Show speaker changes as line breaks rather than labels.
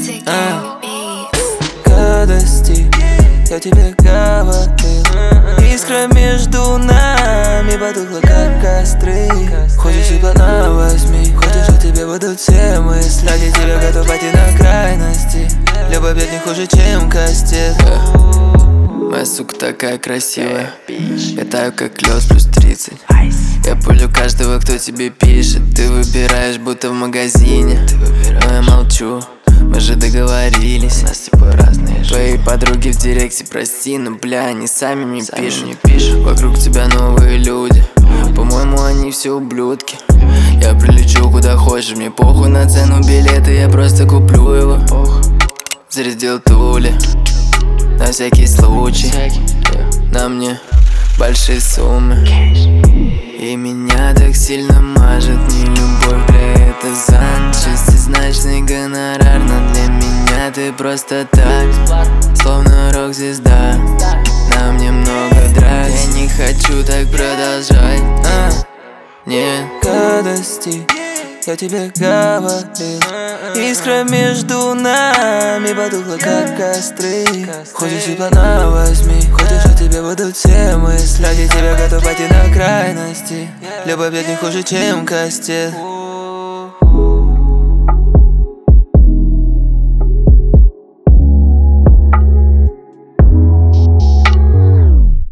Гадости, я тебе говорил. Искра между нами потухла, как костры. Хочешь и плана возьми, хочешь, а тебе будут все мысли. Ради тебя готов пойти на крайности. Любовь не хуже, чем кастет.
Моя сука такая красивая, я таю как лед плюс 30. Я пулю каждого, кто тебе пишет. Ты выбираешь, будто в магазине. Но я молчу, мы же договорились. У нас типа разные жизни. Твои подруги в директе, прости, но бля, они сами мне пишут. Вокруг тебя новые люди, по-моему, они все ублюдки. Я прилечу куда хочешь, мне похуй на цену билета, я просто куплю его. Зарядил тули на всякий случай, на мне большие суммы. И меня так сильно мажет не любовь, бля, это зан. Шестизначный гонорар, но для меня ты просто так, словно рок-звезда. На мне много драк, я не хочу так продолжать. Нет,
гадости, я тебе говорил. Искра между нами потухла, как костры. Хочешь и плана возьми, хочешь, а тебе будут все мысли. Ради тебя готов пойти на крайности. Любовь не хуже, чем кастет.